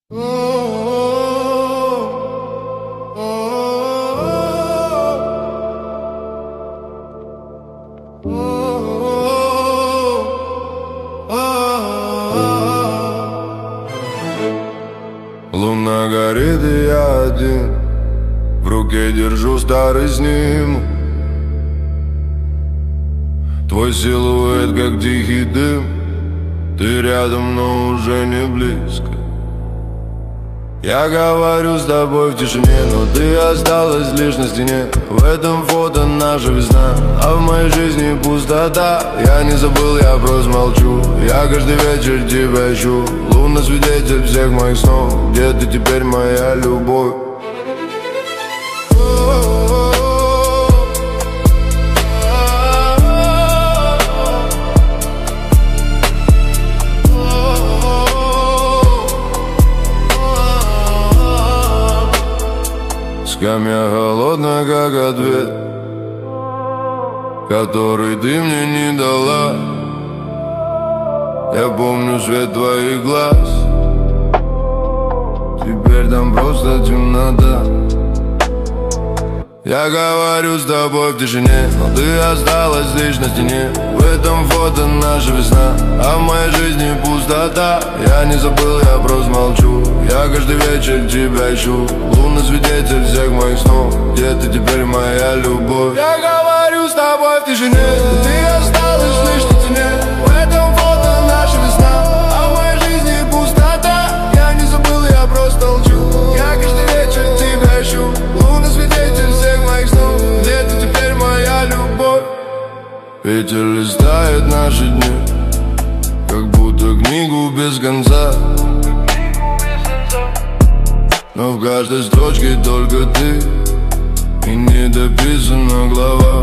Луна горит, и я один. В руке держу старый снимок. Твой силуэт, как тихий дым. Ты рядом, но уже не близко. Я говорю с тобой в тишине, но ты осталась лишь на стене. В этом фото наша весна, а в моей жизни пустота. Я не забыл, я просто молчу. Я каждый вечер тебя ищу. Луна свидетель всех моих снов. Где ты теперь, моя любовь? Скамья холодная, как ответ, который ты мне не дала. Я помню свет твоих глаз. Теперь там просто темнота. Я говорю с тобой в тишине, но ты осталась лишь на стене. В этом фото наша весна, а в моей жизни пустота. Я не забыл, я просто молчу. Я каждый вечер тебя ищу. Луна свидетель всех моих снов. Где ты теперь, моя любовь? Я говорю с тобой в тишине, но ты осталась лишь на стене. В этом фото наша весна, а в моей жизни пустота. Я не забыл, я просто молчу. Я каждый вечер тебя ищу. Луна свидетель всех моих снов. Где ты теперь, моя любовь? Ветер листает наши дни, как будто книгу без конца. Но в каждой строчке только ты, и не дописана глава.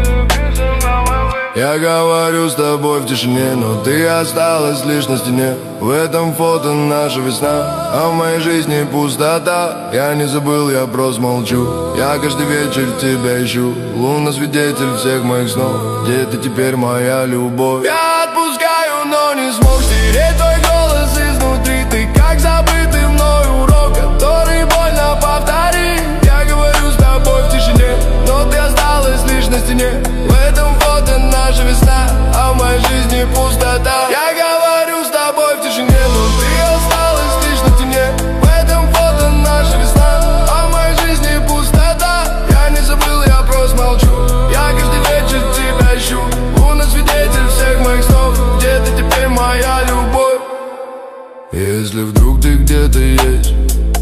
Я говорю с тобой в тишине, но ты осталась лишь на стене. В этом фото наша весна, а в моей жизни пустота. Я не забыл, я просто молчу. Я каждый вечер тебя ищу. Луна свидетель всех моих снов. Где ты теперь, моя любовь? Я отпускаю, но не смог стереть твой голос изнутри. Ты как забытый мной урок, который больно повторить. Я говорю с тобой в тишине, но ты осталась лишь на стене. В этом фото наша весна, а в моей жизни пустота. Я говорю с тобой в тишине, но ты осталась лишь на стене. В этом фото наша весна, а в моей жизни пустота. Я не забыл, я просто молчу. Я каждый вечер тебя ищу. Луна свидетель всех моих снов. Где ты теперь, моя любовь? Если вдруг ты где-то есть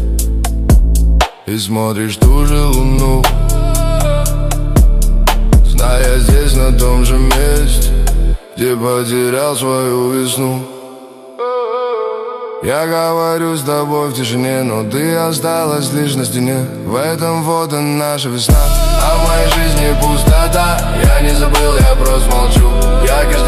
и смотришь ту же луну, знай, я здесь на том же месте, где потерял свою весну. Я говорю с тобой в тишине, но ты осталась лишь на стене. В этом фото наша весна, а в моей жизни пустота. Я не забыл, я просто молчу. Я каждый